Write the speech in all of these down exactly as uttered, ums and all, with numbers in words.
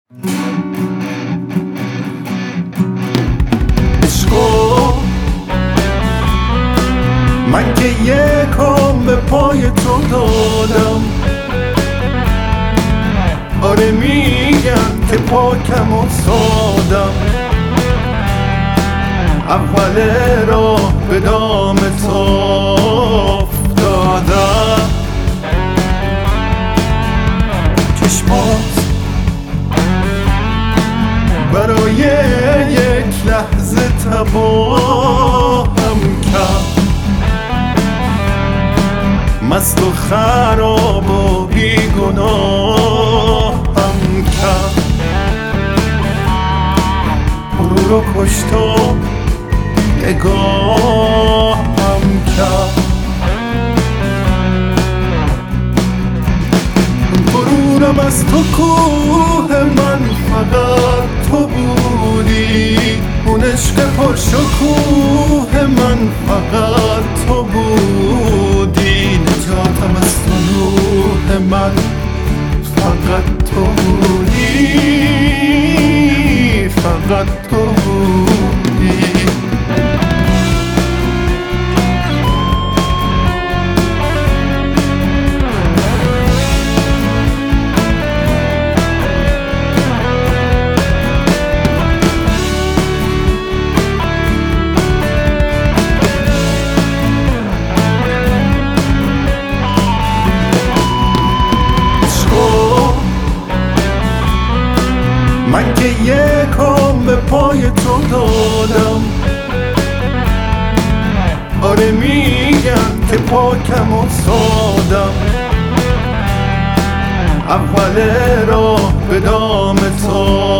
عشقو من که یکم به پای تو دادم، آره میگم که پاکم و سادم، اول راه به دام تو افتادم. چشمات برای یک لحظه تباهم کرد، مست و خراب و بیگناهم کرد. برو رو کشت و نگاهم کرد. برونم از تو کوه من فقط تو بودی، اون عشق پرشکوه من فقط تو بودی، نجاتم از تو روح من فقط تو بودی، فقط تو بودی. من که یکم به پای تو دادم، آره میگم که پاکم و سادم، اول راه به دام تو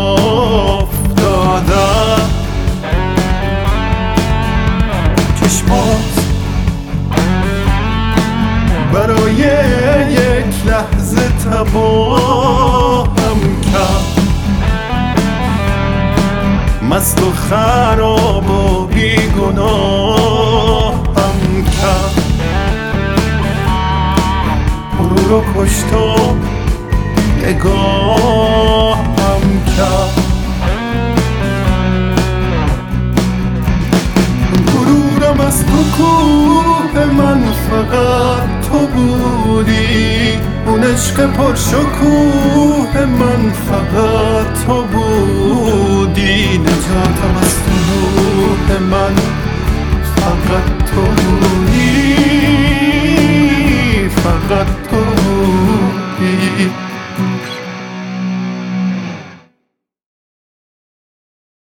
افتادم. چشمات برای یک لحظه تباهم کرد، مست و خراب و بیگناهم کرد. برو رو کشت و نگاهم کرد. غرورم از تو کوه من فقط تو بودی، اون عشق پرشکوه من فقط تو بودی، نجاتم از تو روح من فقط تو بودی.